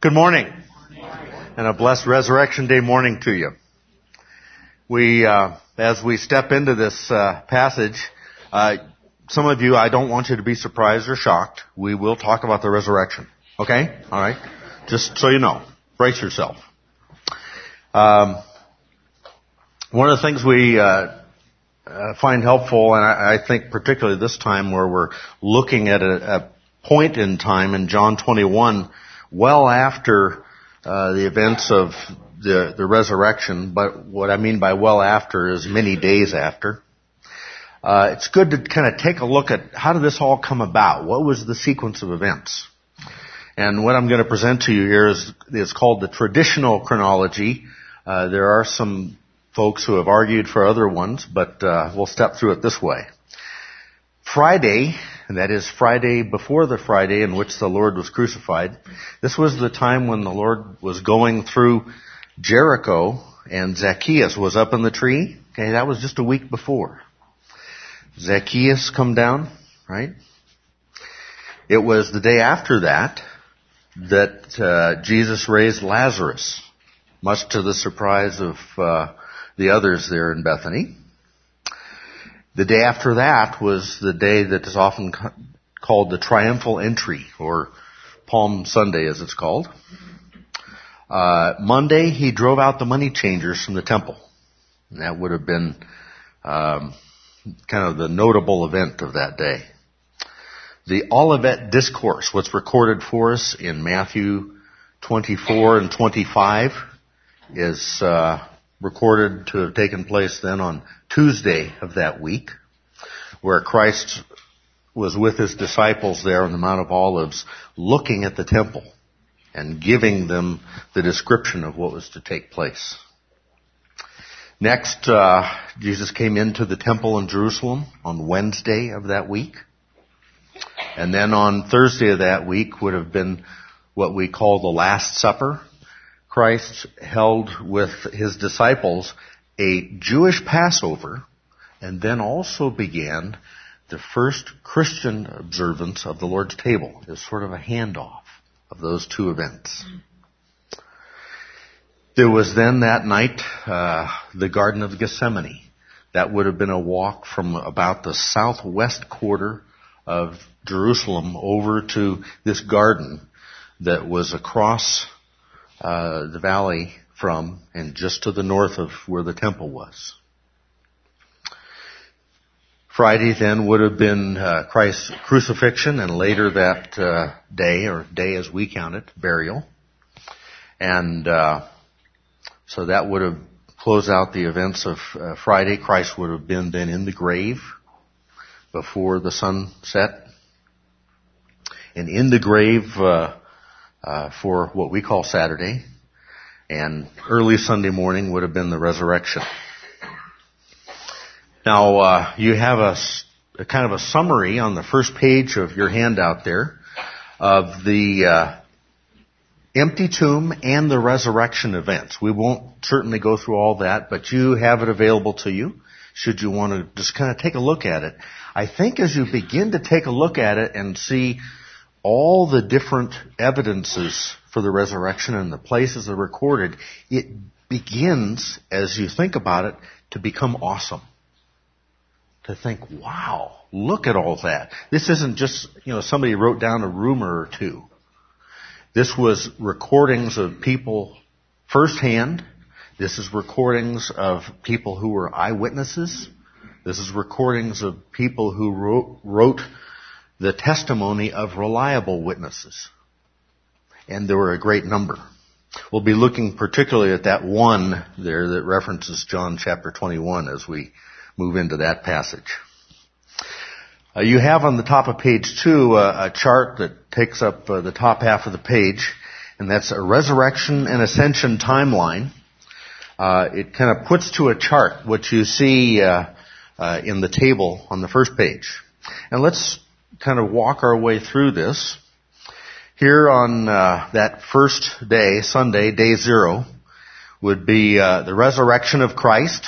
Good morning, and a blessed Resurrection Day morning to you. As we step into this passage, some of you, I don't want you to be surprised or shocked. We will talk about the resurrection. Okay? All right? Just so you know. Brace yourself. One of the things we find helpful, and I think particularly this time where we're looking at a point in time in John 21, well after the events of the resurrection, but what I mean by well after is many days after. It's good to kind of take a look at how did this all come about? What was the sequence of events? And what I'm going to present to you here is called the traditional chronology. There are some folks who have argued for other ones, but we'll step through it this way. Friday, and that is Friday before the Friday in which the Lord was crucified. This was the time when the Lord was going through Jericho and Zacchaeus was up in the tree. Okay, that was just a week before. Zacchaeus come down, right? It was the day after that Jesus raised Lazarus, much to the surprise of the others there in Bethany. The day after that was the day that is often called the triumphal entry, or Palm Sunday as it's called. Monday, he drove out the money changers from the temple. And that would have been kind of the notable event of that day. The Olivet Discourse, what's recorded for us in Matthew 24 and 25, is recorded to have taken place then on Tuesday of that week, where Christ was with his disciples there on the Mount of Olives, looking at the temple and giving them the description of what was to take place. Next, Jesus came into the temple in Jerusalem on Wednesday of that week. And then on Thursday of that week would have been what we call the Last Supper. Christ held with his disciples a Jewish Passover, and then also began the first Christian observance of the Lord's table. It's sort of a handoff of those two events. There was then that night the Garden of Gethsemane. That would have been a walk from about the southwest quarter of Jerusalem over to this garden that was across the valley from and just to the north of where the temple was. Friday then would have been Christ's crucifixion, and later that day, or day as we count it, burial. And so that would have closed out the events of Friday. Christ would have been then in the grave before the sun set. And in the grave for what we call Saturday. And early Sunday morning would have been the resurrection. Now, you have a kind of a summary on the first page of your handout there of the empty tomb and the resurrection events. We won't certainly go through all that, but you have it available to you should you want to just kind of take a look at it. I think as you begin to take a look at it and see all the different evidences for the resurrection and the places that are recorded, it begins, as you think about it, to become awesome. To think, wow, look at all that. This isn't just, somebody wrote down a rumor or two. This was recordings of people firsthand. This is recordings of people who were eyewitnesses. This is recordings of people who wrote the testimony of reliable witnesses. And there were a great number. We'll be looking particularly at that one there that references John chapter 21 as we move into that passage. You have on the top of page 2 a chart that takes up the top half of the page, and that's a resurrection and ascension timeline. It kind of puts to a chart what you see in the table on the first page. And let's kind of walk our way through this. Here on that first day, Sunday, day 0, would be the resurrection of Christ,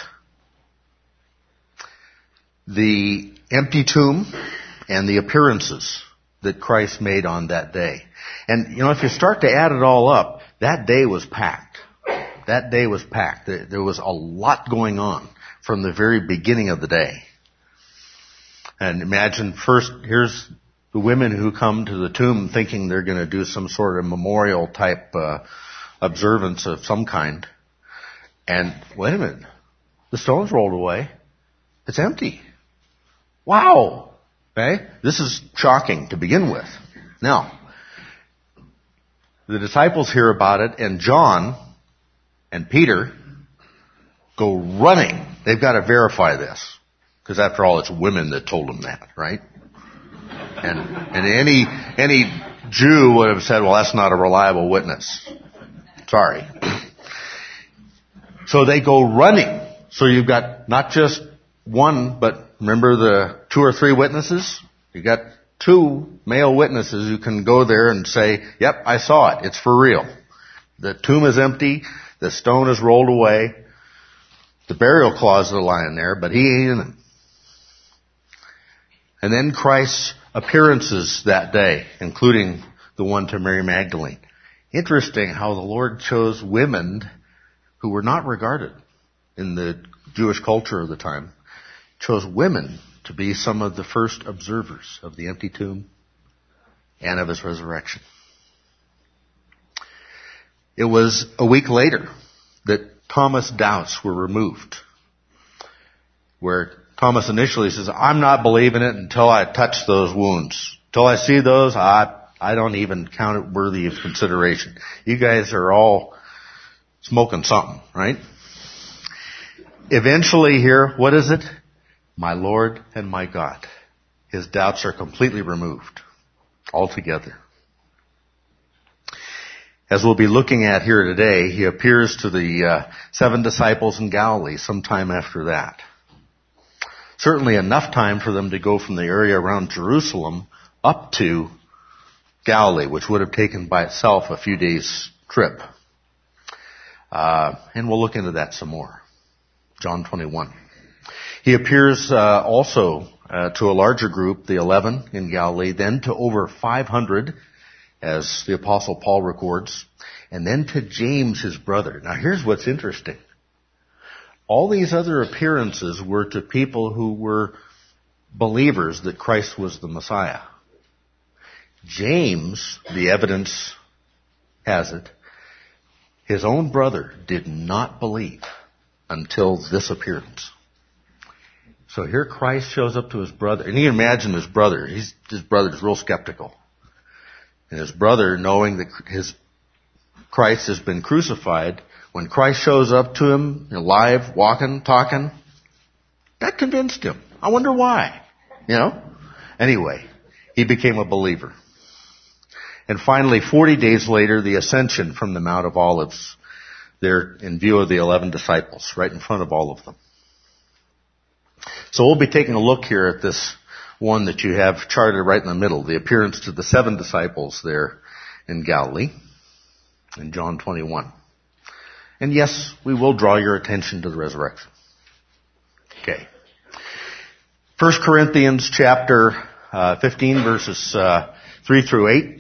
the empty tomb, and the appearances that Christ made on that day. And, if you start to add it all up, that day was packed. That day was packed. There was a lot going on from the very beginning of the day. And imagine first, here's the women who come to the tomb thinking they're going to do some sort of memorial type observance of some kind. And wait a minute, the stone's rolled away. It's empty. Wow. Okay? This is shocking to begin with. Now, the disciples hear about it, and John and Peter go running. They've got to verify this. Because after all, it's women that told them that, right? And any Jew would have said, well, that's not a reliable witness. Sorry. So they go running. So you've got not just one, but remember the 2 or 3 witnesses? You've got 2 male witnesses who can go there and say, yep, I saw it. It's for real. The tomb is empty. The stone is rolled away. The burial cloths are lying there, but he ain't in it. And then Christ's appearances that day, including the one to Mary Magdalene. Interesting how the Lord chose women who were not regarded in the Jewish culture of the time, chose women to be some of the first observers of the empty tomb and of his resurrection. It was a week later that Thomas' doubts were removed, where Thomas initially says, I'm not believing it until I touch those wounds. Until I see those, I don't even count it worthy of consideration. You guys are all smoking something, right? Eventually here, what is it? My Lord and my God. His doubts are completely removed altogether. As we'll be looking at here today, he appears to the 7 disciples in Galilee sometime after that. Certainly enough time for them to go from the area around Jerusalem up to Galilee, which would have taken by itself a few days' trip. And we'll look into that some more. John 21. He appears also to a larger group, the 11 in Galilee, then to over 500, as the Apostle Paul records, and then to James, his brother. Now here's what's interesting. All these other appearances were to people who were believers that Christ was the Messiah. James, the evidence has it, his own brother did not believe until this appearance. So here Christ shows up to his brother, and you imagine his brother. His brother's real skeptical. And his brother, knowing that his Christ has been crucified, when Christ shows up to him, alive, walking, talking, that convinced him. I wonder why. Anyway, he became a believer. And finally, 40 days later, the ascension from the Mount of Olives, there in view of the 11 disciples, right in front of all of them. So we'll be taking a look here at this one that you have charted right in the middle, the appearance to the 7 disciples there in Galilee, in John 21. And yes, we will draw your attention to the resurrection. Okay. 1 Corinthians chapter 15, verses 3 through 8.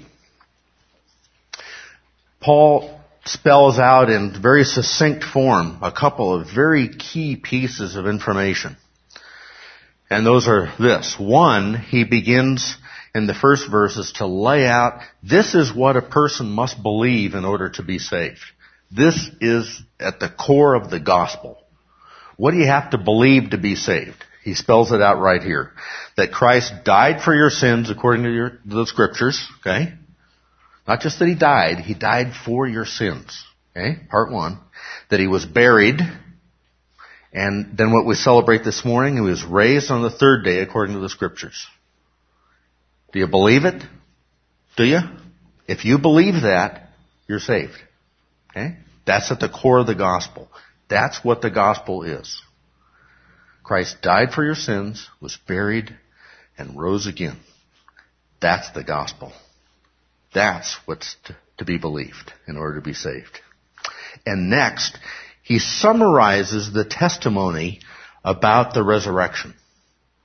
Paul spells out in very succinct form a couple of very key pieces of information. And those are this. One, he begins in the first verses to lay out, this is what a person must believe in order to be saved. This is at the core of the gospel. What do you have to believe to be saved? He spells it out right here. That Christ died for your sins according to the scriptures, okay? Not just that he died for your sins, okay? Part 1. That he was buried, and then what we celebrate this morning, he was raised on the 3rd day according to the scriptures. Do you believe it? Do you? If you believe that, you're saved. Okay? That's at the core of the gospel. That's what the gospel is. Christ died for your sins, was buried, and rose again. That's the gospel. That's what's to be believed in order to be saved. And next, he summarizes the testimony about the resurrection.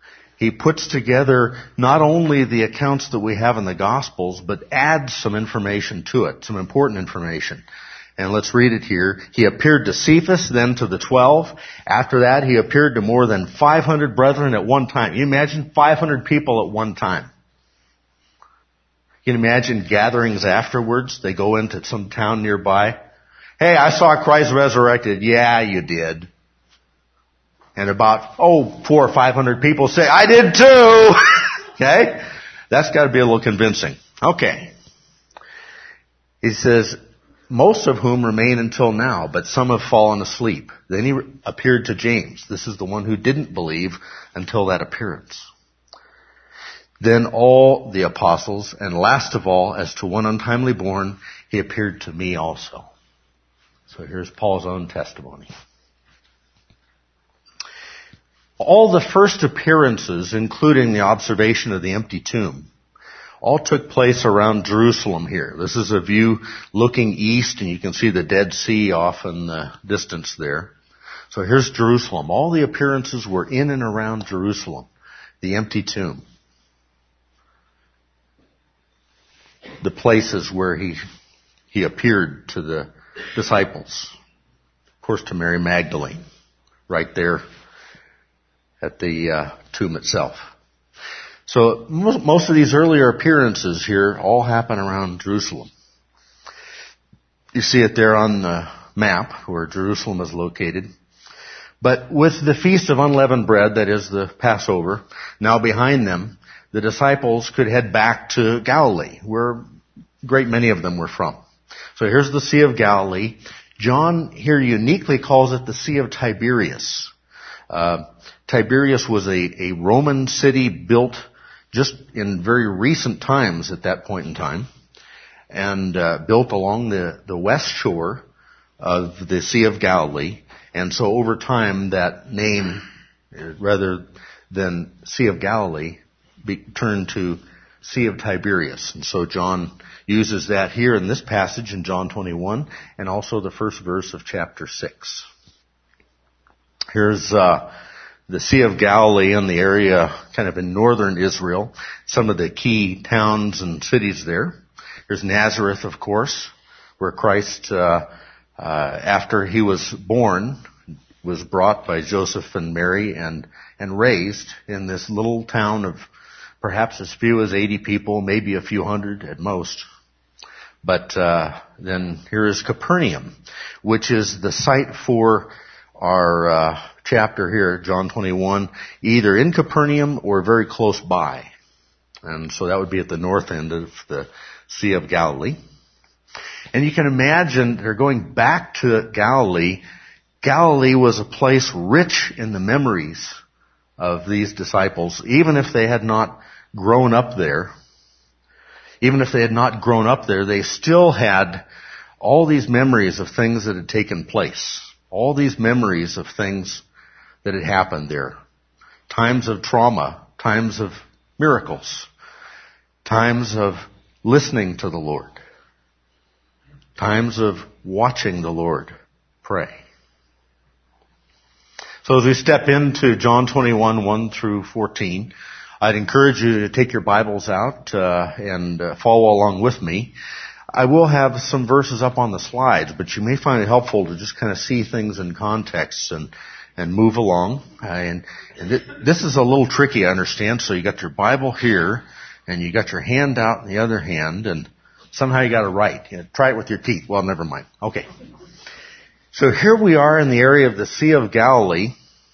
he puts together not only the accounts that we have in the Gospels, but adds some information to it, some important information. And let's read it here. He appeared to Cephas, then to the 12. After that, he appeared to more than 500 brethren at one time. You imagine 500 people at one time. You can imagine gatherings afterwards. They go into some town nearby. Hey, I saw Christ resurrected. Yeah, you did. And about, 400 or 500 people say, I did too! Okay? That's got to be a little convincing. Okay. He says, most of whom remain until now, but some have fallen asleep. Then he appeared to James. This is the one who didn't believe until that appearance. Then all the apostles, and last of all, as to one untimely born, he appeared to me also. So here's Paul's own testimony. All the first appearances, including the observation of the empty tomb, all took place around Jerusalem here. This is a view looking east, and you can see the Dead Sea off in the distance there. So here's Jerusalem. All the appearances were in and around Jerusalem, the empty tomb. The places where he appeared to the disciples. Of course, to Mary Magdalene, right there at the tomb itself. So most of these earlier appearances here all happen around Jerusalem. You see it there on the map where Jerusalem is located. But with the Feast of Unleavened Bread, that is the Passover, now behind them, the disciples could head back to Galilee, where a great many of them were from. So here's the Sea of Galilee. John here uniquely calls it the Sea of Tiberias. Tiberias was a Roman city built just in very recent times at that point in time, and built along the west shore of the Sea of Galilee. And so over time, that name, rather than Sea of Galilee, turned to Sea of Tiberias. And so John uses that here in this passage in John 21, and also the first verse of chapter 6. Here's the Sea of Galilee in the area kind of in northern Israel, some of the key towns and cities there. There's Nazareth, of course, where Christ, after he was born, was brought by Joseph and Mary and raised in this little town of perhaps as few as 80 people, maybe a few hundred at most. But then here is Capernaum, which is the site for our chapter here, John 21, either in Capernaum or very close by. And so that would be at the north end of the Sea of Galilee. And you can imagine they're going back to Galilee. Galilee was a place rich in the memories of these disciples, even if they had not grown up there. Even if they had not grown up there, they still had all these memories of things that had taken place. All these memories of things that had happened there. Times of trauma, times of miracles, times of listening to the Lord, times of watching the Lord pray. So as we step into John 21, 1 through 14, I'd encourage you to take your Bibles out and follow along with me. I will have some verses up on the slides, but you may find it helpful to just kind of see things in context and move along. And this is a little tricky, I understand. So you got your Bible here, and you got your hand out in the other hand, and somehow you got to write. Try it with your teeth. Well, never mind. Okay. So here we are in the area of the Sea of Galilee,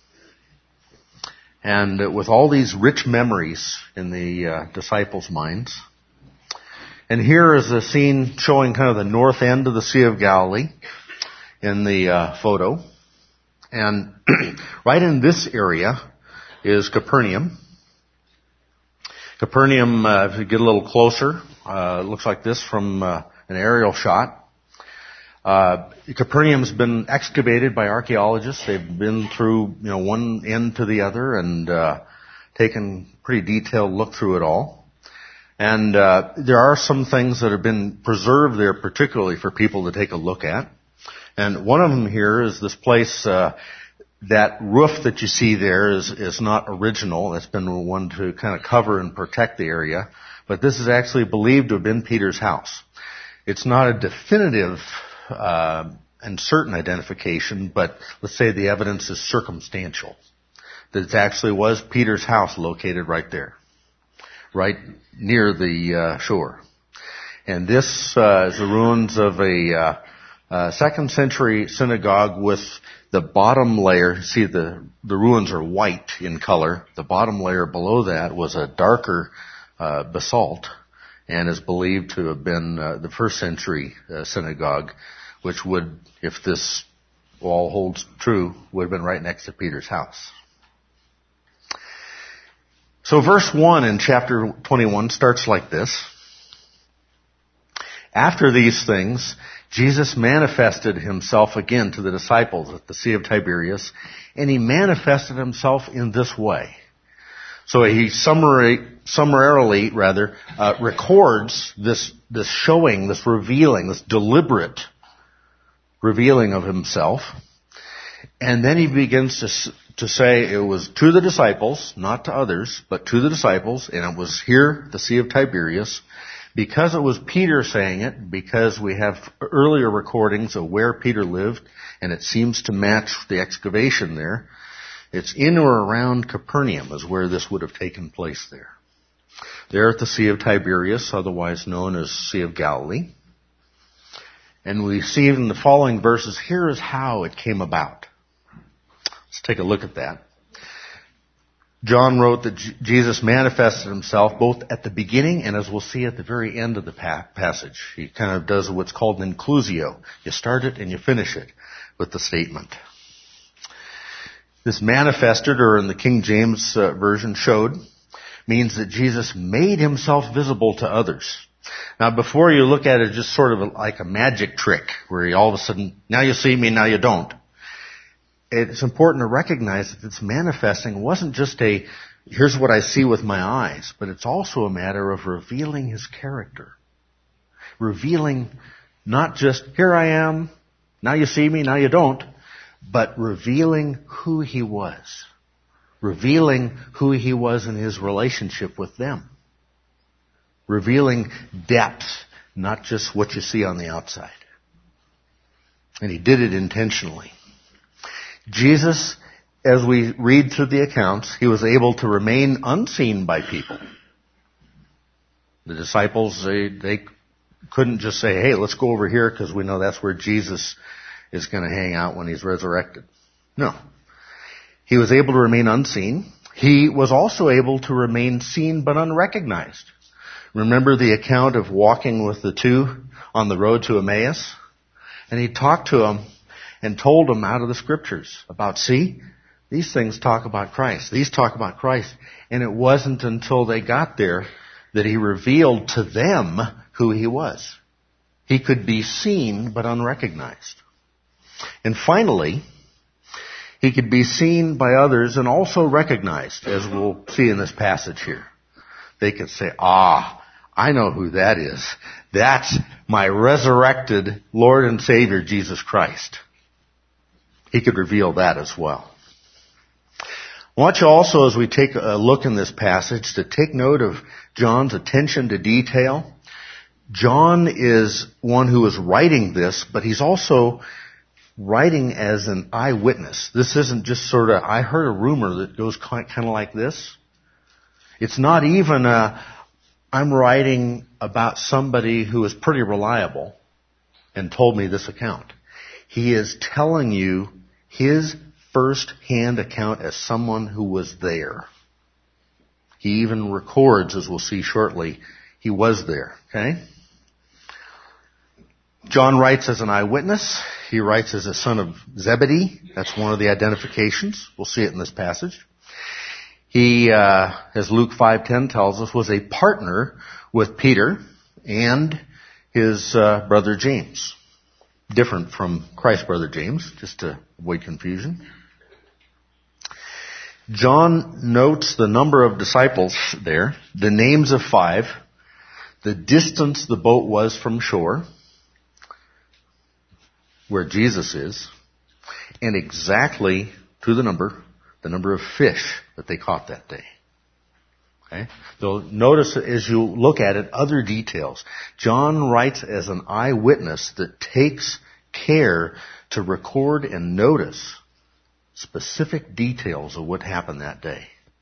and with all these rich memories in the disciples' minds. And here is a scene showing kind of the north end of the Sea of Galilee in the photo. And right in this area is Capernaum. Capernaum, if you get a little closer, looks like this from an aerial shot. Capernaum's been excavated by archaeologists. They've been through, one end to the other and taken pretty detailed look through it all. And there are some things that have been preserved there, particularly for people to take a look at. And one of them here is this place. That roof that you see there is not original. It's been one to kind of cover and protect the area. But this is actually believed to have been Peter's house. It's not a definitive and certain identification, but let's say the evidence is circumstantial. That it actually was Peter's house located right there, right near the shore. And this is the ruins of a second century synagogue with the bottom layer. See, the ruins are white in color. The bottom layer below that was a darker basalt, and is believed to have been the first century synagogue, which would, if this all holds true, would have been right next to Peter's house. So verse 1 in chapter 21 starts like this. After these things, Jesus manifested himself again to the disciples at the Sea of Tiberias, and he manifested himself in this way. So he summarily records this showing, this revealing, this deliberate revealing of himself. And then he begins to say it was to the disciples, not to others, but to the disciples, and it was here, the Sea of Tiberias. Because it was Peter saying it, because we have earlier recordings of where Peter lived, and it seems to match the excavation there, it's in or around Capernaum is where this would have taken place there. There at the Sea of Tiberias, otherwise known as Sea of Galilee. And we see in the following verses, here is how it came about. Let's take a look at that. John wrote that Jesus manifested himself both at the beginning and, as we'll see, at the very end of the passage. He kind of does what's called an inclusio. You start it and you finish it with the statement. This manifested, or in the King James version showed, means that Jesus made himself visible to others. Now, before you look at it just sort of like a magic trick, where you all of a sudden, now you see me, now you don't. It's important to recognize that this manifesting wasn't just here's what I see with my eyes, but it's also a matter of revealing his character. Revealing not just, here I am, now you see me, now you don't, but revealing who he was. Revealing who he was in his relationship with them. Revealing depth, not just what you see on the outside. And he did it intentionally. Jesus, as we read through the accounts, he was able to remain unseen by people. The disciples, they couldn't just say, hey, let's go over here because we know that's where Jesus is going to hang out when he's resurrected. No. He was able to remain unseen. He was also able to remain seen but unrecognized. Remember the account of walking with the two on the road to Emmaus? And he talked to them and told them out of the scriptures about, see, these things talk about Christ. These talk about Christ. And it wasn't until they got there that he revealed to them who he was. He could be seen but unrecognized. And finally, he could be seen by others and also recognized, as we'll see in this passage here. They could say, I know who that is. That's my resurrected Lord and Savior, Jesus Christ. He could reveal that as well. I want you also, as we take a look in this passage, to take note of John's attention to detail. John is one who is writing this, but he's also writing as an eyewitness. This isn't just sort of, I heard a rumor that goes kind of like this. It's not even I'm writing about somebody who is pretty reliable and told me this account. He is telling you his first-hand account as someone who was there. He even records, as we'll see shortly, he was there. Okay? John writes as an eyewitness. He writes as a son of Zebedee. That's one of the identifications. We'll see it in this passage. He, as Luke 5:10 tells us, was a partner with Peter and his brother James. Different from Christ's brother James, just to avoid confusion. John notes the number of disciples there, the names of 5, the distance the boat was from shore, where Jesus is, and exactly, to the number of fish that they caught that day. Okay? So notice as you look at it, other details. John writes as an eyewitness that takes care to record and notice specific details of what happened that day.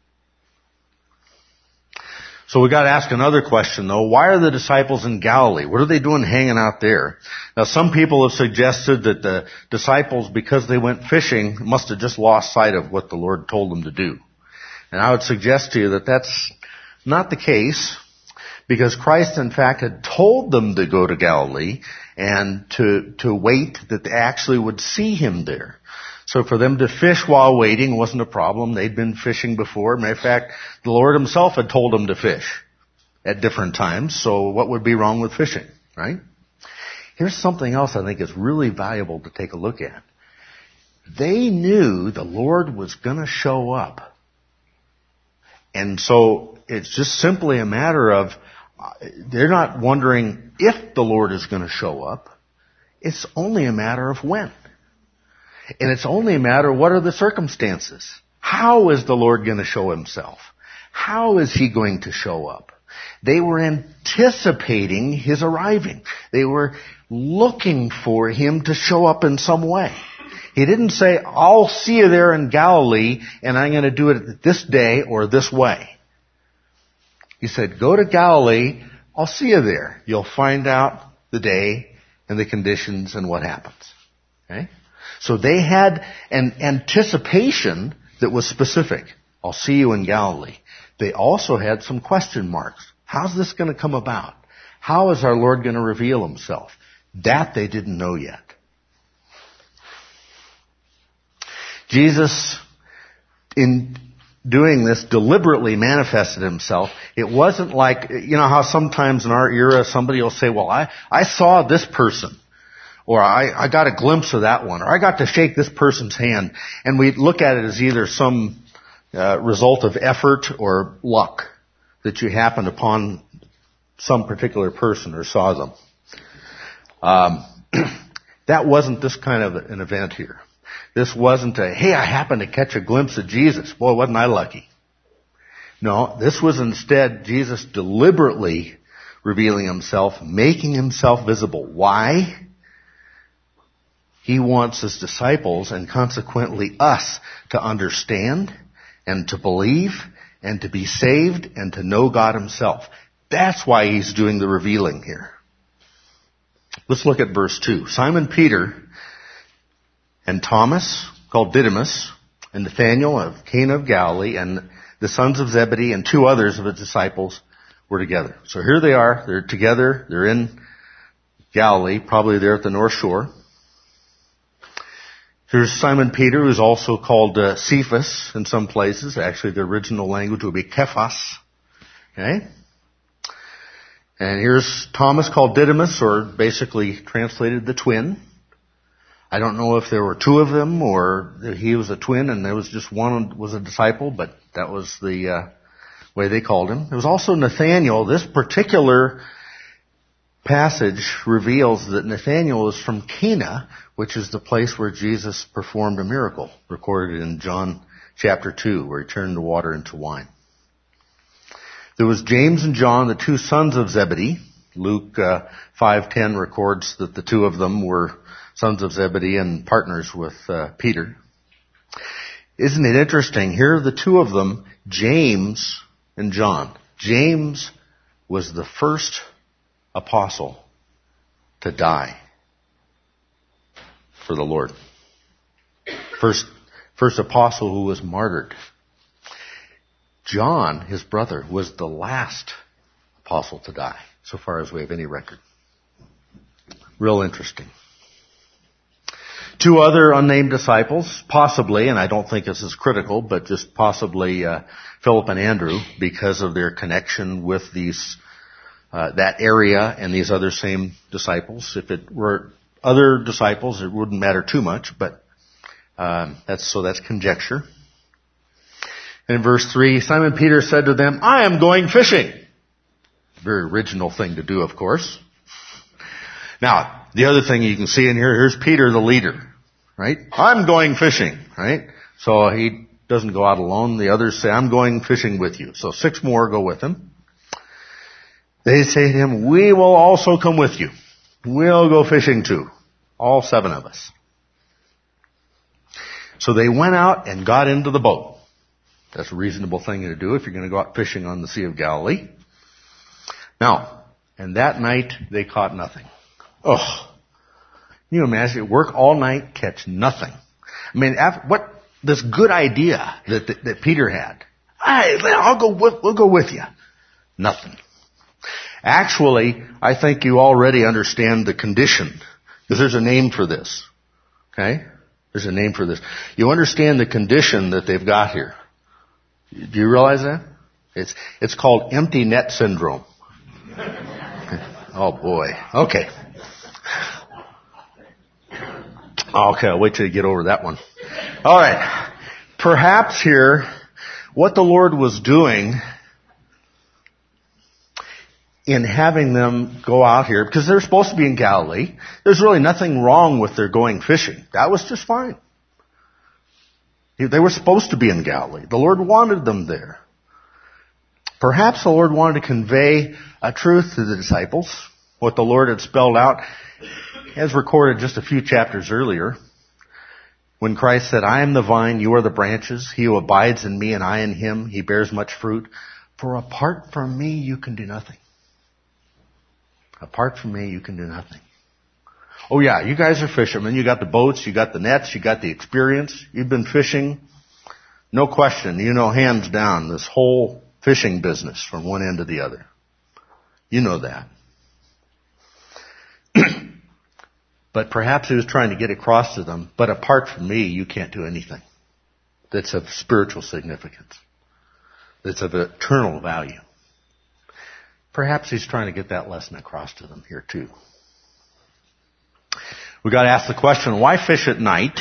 So we got to ask another question though. Why are the disciples in Galilee? What are they doing hanging out there? Now some people have suggested that the disciples, because they went fishing, must have just lost sight of what the Lord told them to do. And I would suggest to you that that's not the case, because Christ in fact had told them to go to Galilee and to wait that they actually would see Him there. So for them to fish while waiting wasn't a problem. They'd been fishing before. Matter of fact, the Lord Himself had told them to fish at different times. So what would be wrong with fishing, right? Here's something else I think is really valuable to take a look at. They knew the Lord was going to show up. And so it's just simply a matter of, they're not wondering if the Lord is going to show up. It's only a matter of when. And it's only a matter of what are the circumstances. How is the Lord going to show Himself? How is He going to show up? They were anticipating His arriving. They were looking for Him to show up in some way. He didn't say, I'll see you there in Galilee and I'm going to do it this day or this way. He said, go to Galilee, I'll see you there. You'll find out the day and the conditions and what happens. Okay? So they had an anticipation that was specific. I'll see you in Galilee. They also had some question marks. How's this going to come about? How is our Lord going to reveal Himself? That they didn't know yet. Jesus, in doing this, deliberately manifested Himself. It wasn't like, you know how sometimes in our era somebody will say, well, I saw this person. Or I got a glimpse of that one. Or I got to shake this person's hand. And we look at it as either some result of effort or luck that you happened upon some particular person or saw them. That wasn't this kind of an event here. This wasn't a, hey, I happened to catch a glimpse of Jesus. Boy, wasn't I lucky. No, this was instead Jesus deliberately revealing Himself, making Himself visible. Why? He wants His disciples and consequently us to understand and to believe and to be saved and to know God Himself. That's why He's doing the revealing here. Let's look at verse 2. Simon Peter and Thomas, called Didymus, and Nathanael of Cana of Galilee, and the sons of Zebedee and two others of His disciples were together. So here they are. They're together. They're in Galilee, probably there at the North Shore. Here's Simon Peter, who's also called Cephas in some places. Actually, the original language would be Kephas. Okay? And here's Thomas, called Didymus, or basically translated the twin. I don't know if there were two of them or he was a twin and there was just one was a disciple, but that was the way they called him. There was also Nathanael. This particular passage reveals that Nathanael is from Cana, which is the place where Jesus performed a miracle, recorded in John chapter 2, where He turned the water into wine. There was James and John, the two sons of Zebedee. Luke 5:10 records that the two of them were sons of Zebedee and partners with Peter. Isn't it interesting? Here are the two of them, James and John. James was the first apostle to die for the Lord. First apostle who was martyred. John, his brother, was the last apostle to die, so far as we have any record. Real interesting. Two other unnamed disciples, possibly, and I don't think this is critical, but just possibly Philip and Andrew, because of their connection with these that area and these other same disciples. If it were other disciples, it wouldn't matter too much, but that's conjecture. In verse 3, Simon Peter said to them, I am going fishing. Very original thing to do, of course. Now, the other thing you can see in here, here's Peter the leader, right? I'm going fishing, right? So he doesn't go out alone. The others say, I'm going fishing with you. So 6 more go with him. They say to him, we will also come with you. We'll go fishing too. All 7 of us. So they went out and got into the boat. That's a reasonable thing to do if you're going to go out fishing on the Sea of Galilee. Now, and that night they caught nothing. Oh, can you imagine? Work all night, catch nothing. I mean, what this good idea that Peter had? We'll go with you. Nothing. Actually, I think you already understand the condition, because there's a name for this. Okay? There's a name for this. You understand the condition that they've got here. Do you realize that? It's called empty net syndrome. Oh boy. Okay. Okay, I'll wait till you get over that one. All right. Perhaps here, what the Lord was doing in having them go out here, because they're supposed to be in Galilee, there's really nothing wrong with their going fishing. That was just fine. They were supposed to be in Galilee. The Lord wanted them there. Perhaps the Lord wanted to convey a truth to the disciples, what the Lord had spelled out, as recorded just a few chapters earlier, when Christ said, I am the vine, you are the branches. He who abides in me and I in him, he bears much fruit. For apart from me, you can do nothing. Apart from me, you can do nothing. Oh yeah, you guys are fishermen. You got the boats, you got the nets, you got the experience. You've been fishing. No question. You know hands down this whole fishing business from one end to the other. You know that. But perhaps he was trying to get across to them, but apart from me, you can't do anything that's of spiritual significance, that's of eternal value. Perhaps he's trying to get that lesson across to them here too. We got to ask the question, why fish at night?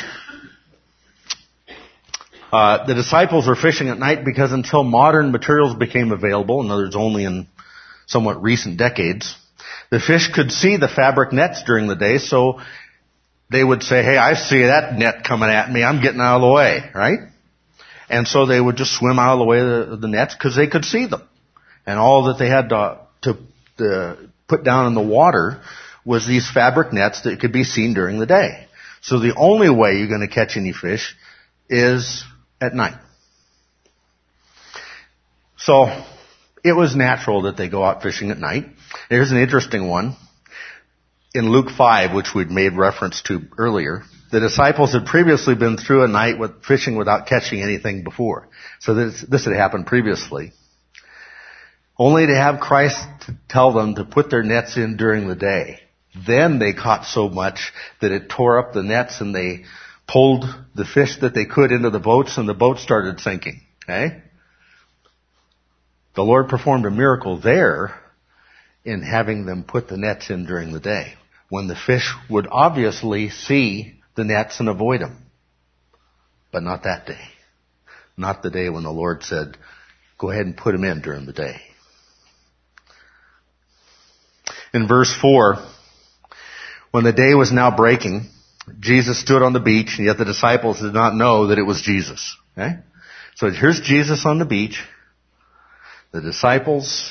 The disciples were fishing at night because until modern materials became available, in other words, only in somewhat recent decades, the fish could see the fabric nets during the day, so they would say, hey, I see that net coming at me, I'm getting out of the way, right? And so they would just swim out of the way of the nets because they could see them. And all that they had to put down in the water was these fabric nets that could be seen during the day. So the only way you're going to catch any fish is at night. So it was natural that they go out fishing at night. Here's an interesting one. In Luke 5, which we'd made reference to earlier, the disciples had previously been through a night with fishing without catching anything before. So this had happened previously. Only to have Christ tell them to put their nets in during the day. Then they caught so much that it tore up the nets and they pulled the fish that they could into the boats and the boat started sinking. Okay? The Lord performed a miracle there in having them put the nets in during the day, when the fish would obviously see the nets and avoid them. But not that day. Not the day when the Lord said, go ahead and put them in during the day. In verse 4, when the day was now breaking, Jesus stood on the beach, and yet the disciples did not know that it was Jesus. Okay? So here's Jesus on the beach. The disciples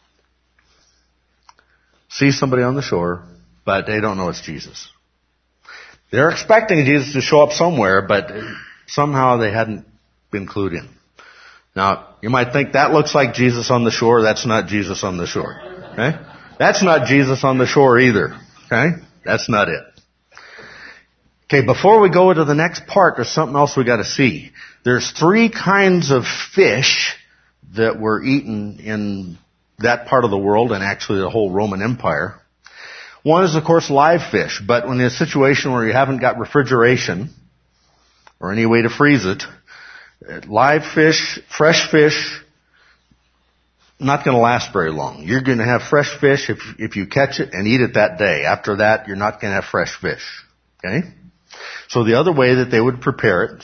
see somebody on the shore, but they don't know it's Jesus. They're expecting Jesus to show up somewhere, but somehow they hadn't been clued in. Now, you might think that looks like Jesus on the shore. That's not Jesus on the shore. Okay? That's not Jesus on the shore either. Okay? That's not it. Okay, before we go to the next part, there's something else we got to see. There's 3 kinds of fish that were eaten in that part of the world and actually the whole Roman Empire. One is, of course, live fish, but when in a situation where you haven't got refrigeration or any way to freeze it, live fish, fresh fish, not going to last very long. You're going to have fresh fish if you catch it and eat it that day. After that, you're not going to have fresh fish. Okay? So the other way that they would prepare it,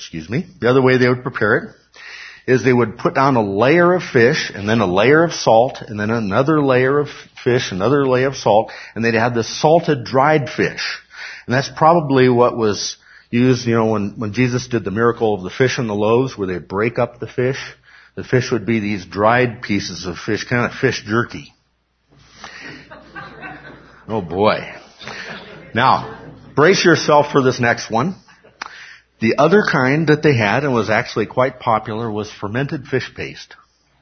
is they would put down a layer of fish and then a layer of salt and then another layer of fish, another layer of salt, and they'd have this salted dried fish. And that's probably what was used, when Jesus did the miracle of the fish and the loaves, where they break up the fish would be these dried pieces of fish, kind of fish jerky. Oh boy. Now, brace yourself for this next one. The other kind that they had, and was actually quite popular, was fermented fish paste.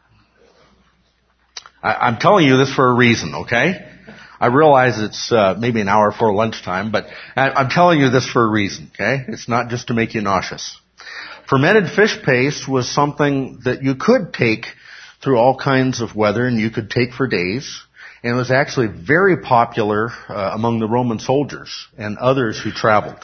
I'm telling you this for a reason, okay? I realize it's maybe an hour before lunchtime, but I'm telling you this for a reason, okay? It's not just to make you nauseous. Fermented fish paste was something that you could take through all kinds of weather, and you could take for days. And it was actually very popular among the Roman soldiers and others who traveled.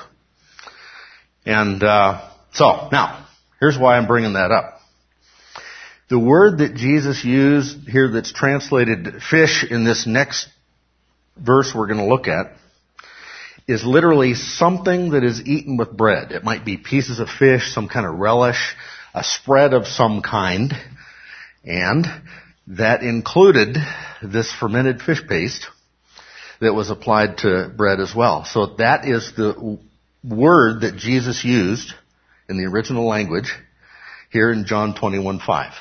And so, now, here's why I'm bringing that up. The word that Jesus used here that's translated fish in this next verse we're going to look at is literally something that is eaten with bread. It might be pieces of fish, some kind of relish, a spread of some kind, and that included this fermented fish paste that was applied to bread as well. So that is the word that Jesus used in the original language here in John 21:5.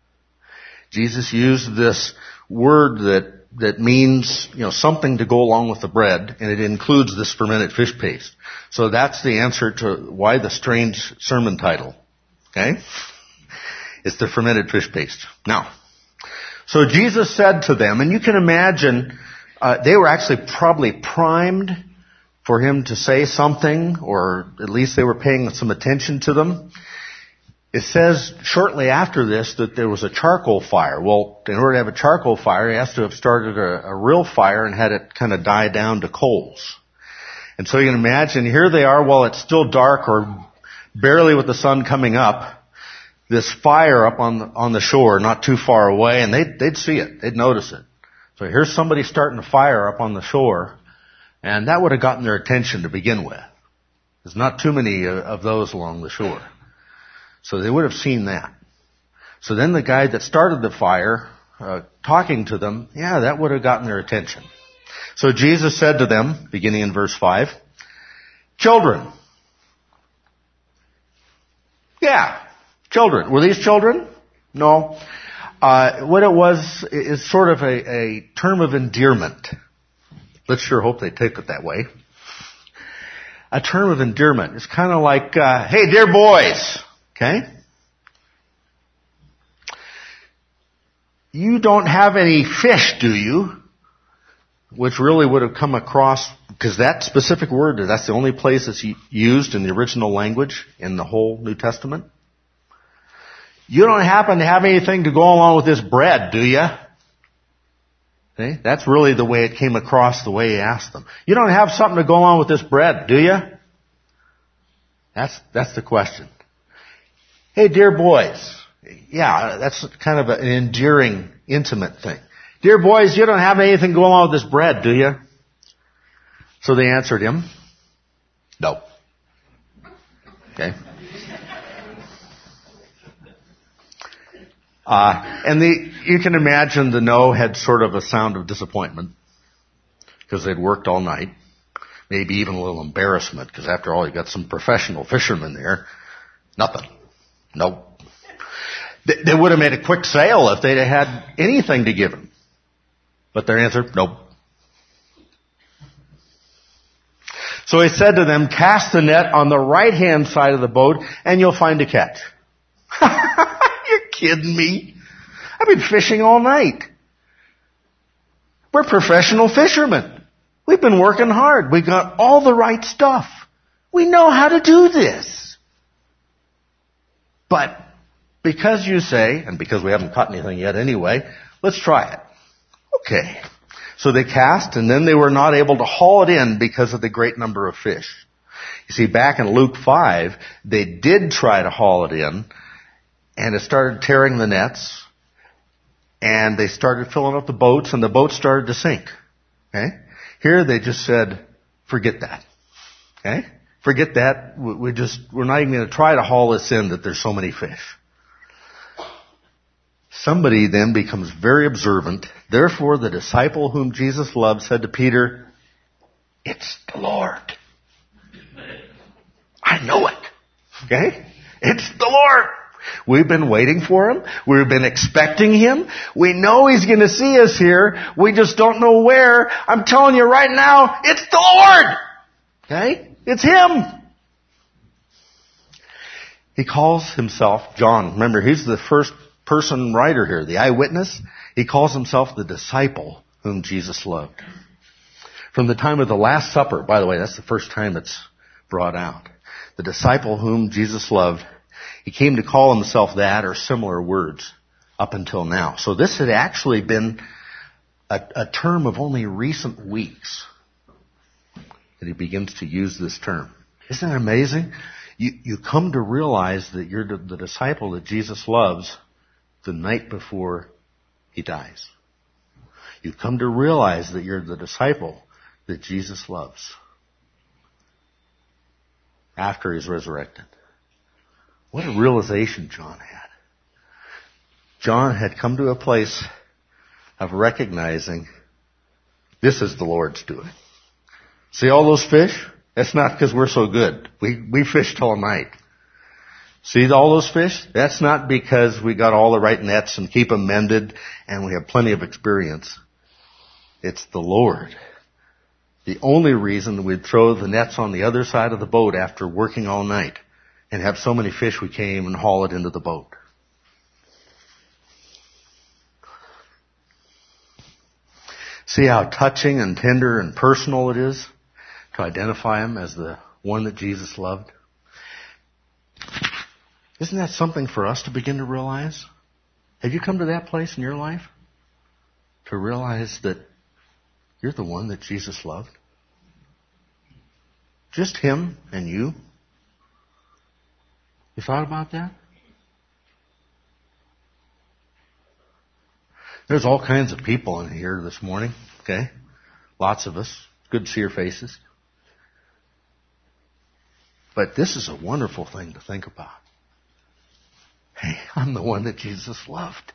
Jesus used this word that means, something to go along with the bread, and it includes this fermented fish paste. So that's the answer to why the strange sermon title. Okay? It's the fermented fish paste. Now, so Jesus said to them, and you can imagine, they were actually probably primed for him to say something, or at least they were paying some attention to them. It says shortly after this that there was a charcoal fire. Well, in order to have a charcoal fire, he has to have started a real fire and had it kind of die down to coals. And so you can imagine, here they are while it's still dark or barely with the sun coming up, this fire up on the shore, not too far away, and they'd see it. They'd notice it. So here's somebody starting a fire up on the shore, and that would have gotten their attention to begin with. There's not too many of those along the shore. So they would have seen that. So then the guy that started the fire, talking to them, that would have gotten their attention. So Jesus said to them, beginning in verse 5, children. Yeah, children. Were these children? No. What it was is sort of a term of endearment. Let's sure hope they take it that way. A term of endearment. It's kind of like, hey, dear boys. Okay? You don't have any fish, do you? Which really would have come across, because that specific word, that's the only place it's used in the original language in the whole New Testament. You don't happen to have anything to go along with this bread, do you? Okay? That's really the way it came across, the way he asked them. You don't have something to go along with this bread, do you? That's the question. Hey, dear boys. Yeah, that's kind of an endearing, intimate thing. Dear boys, you don't have anything going on with this bread, do you? So they answered him, no. Okay. And you can imagine the no had sort of a sound of disappointment because they'd worked all night. Maybe even a little embarrassment because after all, you got some professional fishermen there. Nothing. Nope. They would have made a quick sale if they'd had anything to give him. But their answer, nope. So he said to them, cast the net on the right-hand side of the boat and you'll find a catch. You're kidding me? I've been fishing all night. We're professional fishermen. We've been working hard. We got all the right stuff. We know how to do this. But because you say, and because we haven't caught anything yet anyway, let's try it. Okay. So they cast, and then they were not able to haul it in because of the great number of fish. You see, back in Luke 5, they did try to haul it in, and it started tearing the nets, and they started filling up the boats, and the boats started to sink. Okay? Here they just said, forget that. Okay? Forget that. We're not even going to try to haul this in that there's so many fish. Somebody then becomes very observant. Therefore, the disciple whom Jesus loved said to Peter, it's the Lord. I I know it. Okay? It's the Lord. We've been waiting for Him. We've been expecting Him. We know He's going to see us here. We just don't know where. I'm telling you right now, it's the Lord. Okay? It's Him. He calls Himself, John, remember, he's the first person writer here, the eyewitness. He calls Himself the disciple whom Jesus loved. From the time of the Last Supper, by the way, that's the first time it's brought out. The disciple whom Jesus loved. He came to call Himself that or similar words up until now. So this had actually been a term of only recent weeks that He begins to use this term. Isn't that amazing? You come to realize that you're the disciple that Jesus loves the night before He dies. You come to realize that you're the disciple that Jesus loves after He's resurrected. What a realization John had. John had come to a place of recognizing this is the Lord's doing. See all those fish? That's not because we're so good. We fished all night. See all those fish? That's not because we got all the right nets and keep them mended and we have plenty of experience. It's the Lord. The only reason we'd throw the nets on the other side of the boat after working all night and have so many fish we can't even haul it into the boat. See how touching and tender and personal it is to identify Him as the one that Jesus loved? Isn't that something for us to begin to realize? Have you come to that place in your life? To realize that you're the one that Jesus loved? Just Him and you? You thought about that? There's all kinds of people in here this morning, okay? Lots of us. Good to see your faces. But this is a wonderful thing to think about. Hey, I'm the one that Jesus loved.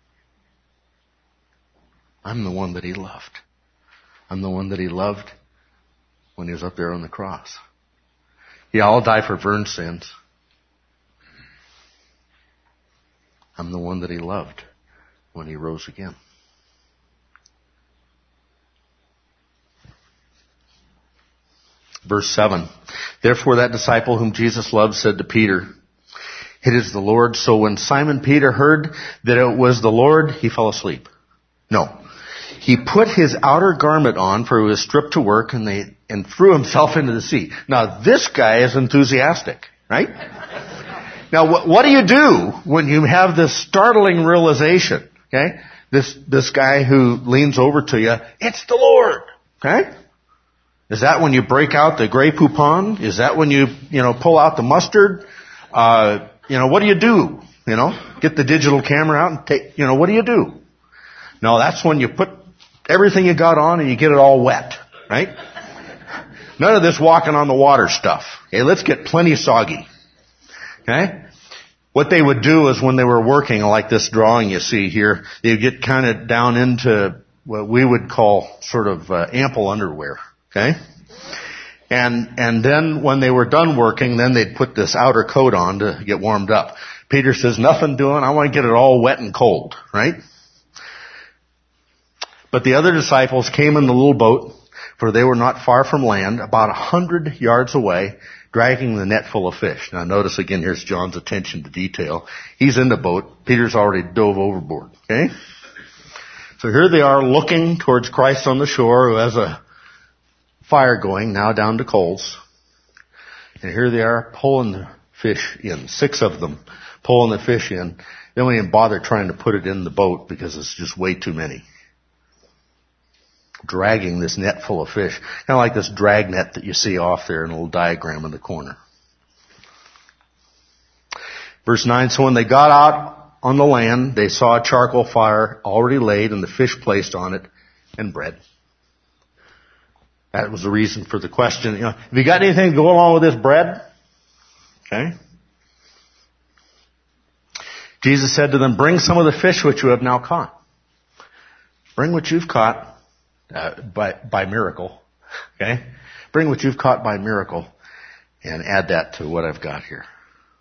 I'm the one that He loved. I'm the one that He loved when He was up there on the cross. Yeah, I'll die for Vern's sins. I'm the one that He loved when He rose again. Verse 7. Therefore that disciple whom Jesus loved said to Peter, it is the Lord. So when Simon Peter heard that it was the Lord, he fell asleep. No. He put his outer garment on, for he was stripped to work, and threw himself into the sea. Now this guy is enthusiastic, right? Now what do you do when you have this startling realization? Okay? This guy who leans over to you, it's the Lord. Okay? Is that when you break out the Grey Poupon? Is that when you pull out the mustard? What do you do? Get the digital camera out and take, what do you do? No, that's when you put everything you got on and you get it all wet, right? None of this walking on the water stuff. Okay, let's get plenty soggy. Okay? What they would do is when they were working, like this drawing you see here, they would get kind of down into what we would call sort of ample underwear. Okay? And then when they were done working, then they'd put this outer coat on to get warmed up. Peter says, nothing doing. I want to get it all wet and cold, right? But the other disciples came in the little boat, for they were not far from land, about 100 yards away, dragging the net full of fish. Now notice again, here's John's attention to detail. He's in the boat. Peter's already dove overboard, okay? So here they are looking towards Christ on the shore, who has a fire going, now down to coals. And here they are pulling the fish in, 6 of them pulling the fish in. They don't even bother trying to put it in the boat because it's just way too many. Dragging this net full of fish. Kind of like this drag net that you see off there in a little diagram in the corner. Verse 9, so when they got out on the land, they saw a charcoal fire already laid and the fish placed on it and bread. That was the reason for the question. Have you got anything to go along with this bread? Okay. Jesus said to them, bring some of the fish which you have now caught. Bring what you've caught by miracle. Okay. Bring what you've caught by miracle. and add that to what I've got here.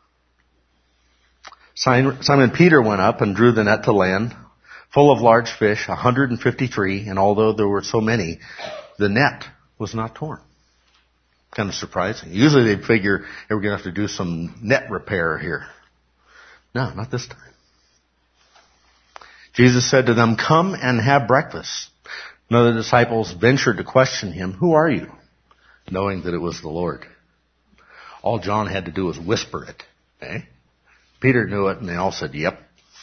Simon Peter went up and drew the net to land, full of large fish, 153, and although there were so many, the net was not torn. Kind of surprising. Usually they'd figure they were going to have to do some net repair here. No, not this time. Jesus said to them, "Come and have breakfast." None of the disciples ventured to question him, "Who are you?" knowing that it was the Lord. All John had to do was whisper it. Eh? Peter knew it, and they all said, "Yep."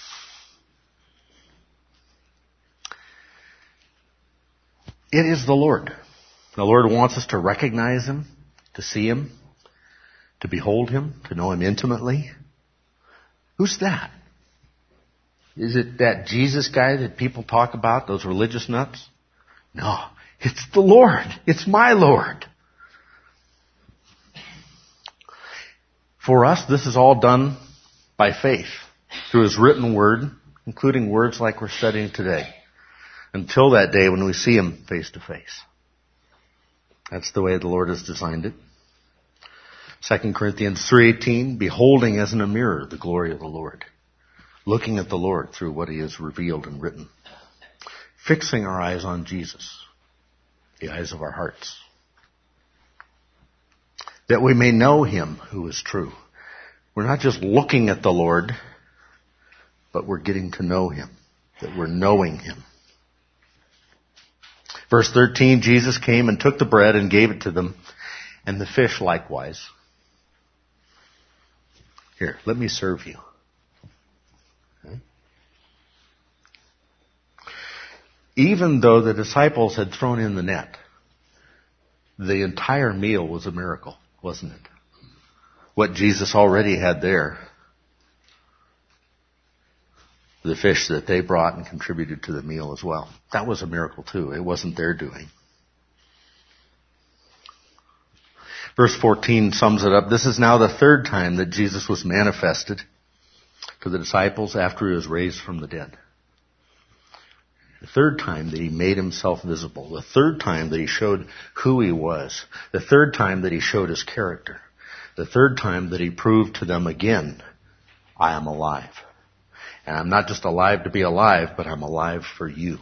It is the Lord. The Lord wants us to recognize Him, to see Him, to behold Him, to know Him intimately. Who's that? Is it that Jesus guy that people talk about, those religious nuts? No, it's the Lord. It's my Lord. For us, this is all done by faith, through His written word, including words like we're studying today, until that day when we see Him face to face. That's the way the Lord has designed it. 2 Corinthians 3:18, beholding as in a mirror the glory of the Lord, looking at the Lord through what He has revealed and written, fixing our eyes on Jesus, the eyes of our hearts, that we may know Him who is true. We're not just looking at the Lord, but we're getting to know Him, that we're knowing Him. Verse 13, Jesus came and took the bread and gave it to them, and the fish likewise. Here, let me serve you. Okay. Even though the disciples had thrown in the net, the entire meal was a miracle, wasn't it? What Jesus already had there, the fish that they brought and contributed to the meal as well. That was a miracle too. It wasn't their doing. Verse 14 sums it up. This is now the third time that Jesus was manifested to the disciples after He was raised from the dead. The third time that He made Himself visible. The third time that He showed who He was. The third time that He showed His character. The third time that He proved to them again, I am alive. And I'm not just alive to be alive, but I'm alive for you.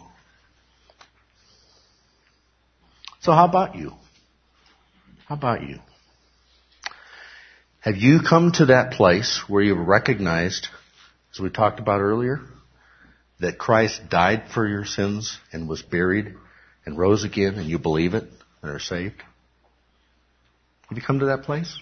So how about you? How about you? Have you come to that place where you've recognized, as we talked about earlier, that Christ died for your sins and was buried and rose again, and you believe it and are saved? Have you come to that place?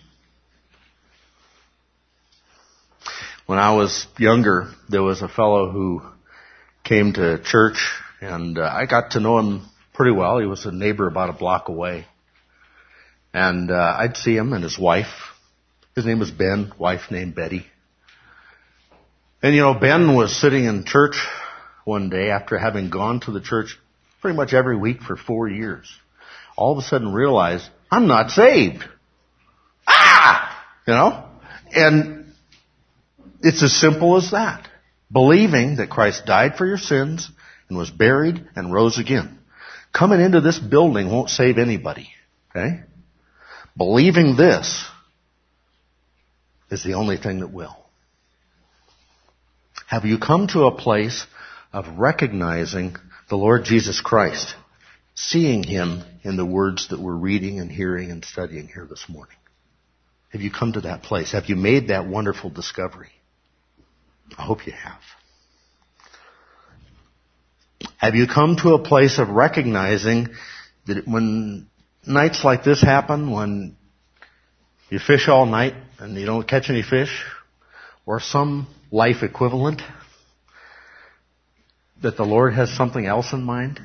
When I was younger, there was a fellow who came to church, and I got to know him pretty well. He was a neighbor about a block away. And I'd see him and his wife. His name was Ben, wife named Betty. And you know, Ben was sitting in church one day after having gone to the church pretty much every week for 4 years. All of a sudden realized, I'm not saved. You know? And it's as simple as that. Believing that Christ died for your sins and was buried and rose again. Coming into this building won't save anybody. Okay? Believing this is the only thing that will. Have you come to a place of recognizing the Lord Jesus Christ, seeing Him in the words that we're reading and hearing and studying here this morning? Have you come to that place? Have you made that wonderful discovery? I hope you have. Have you come to a place of recognizing that when nights like this happen, when you fish all night and you don't catch any fish, or some life equivalent, that the Lord has something else in mind?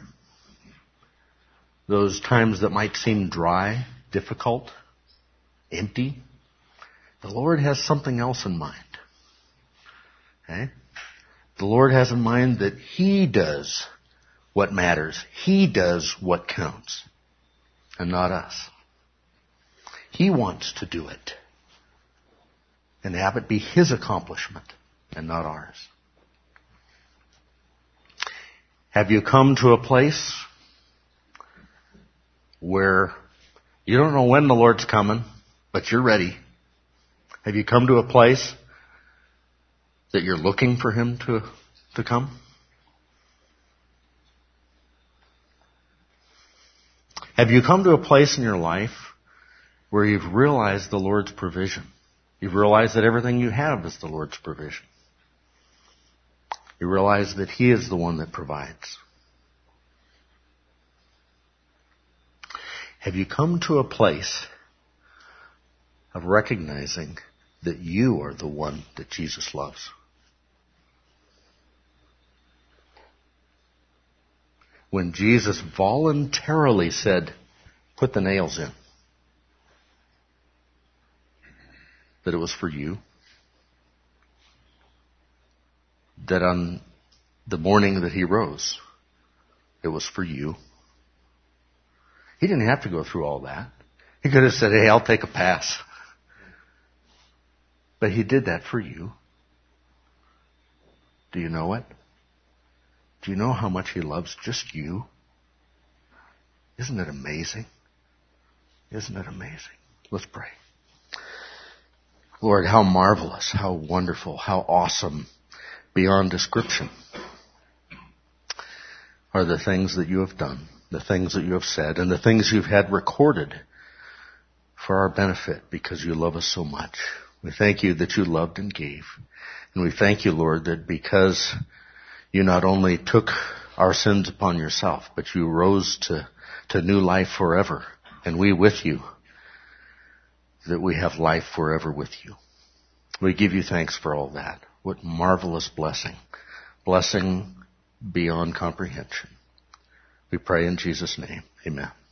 Those times that might seem dry, difficult, empty, the Lord has something else in mind. Okay? The Lord has in mind that He does what matters. He does what counts, and not us. He wants to do it and have it be His accomplishment and not ours. Have you come to a place where you don't know when the Lord's coming, but you're ready. Have you come to a place that you're looking for him to come? Have you come to a place in your life where you've realized the Lord's provision? You've realized that everything you have is the Lord's provision. You realize that he is the one that provides. Have you come to a place of recognizing that you are the one that Jesus loves? When Jesus voluntarily said, put the nails in, that it was for you, that on the morning that he rose, it was for you. He didn't have to go through all that. He could have said, hey, I'll take a pass. But he did that for you. Do you know it? Do you know how much he loves just you? Isn't it amazing? Isn't it amazing? Let's pray. Lord, how marvelous, how wonderful, how awesome, beyond description are the things that you have done, the things that you have said, and the things you've had recorded for our benefit because you love us so much. We thank you that you loved and gave. And we thank you, Lord, that because you not only took our sins upon yourself, but you rose to new life forever, and we with you, that we have life forever with you. We give you thanks for all that. What marvelous blessing. Blessing beyond comprehension. We pray in Jesus' name. Amen.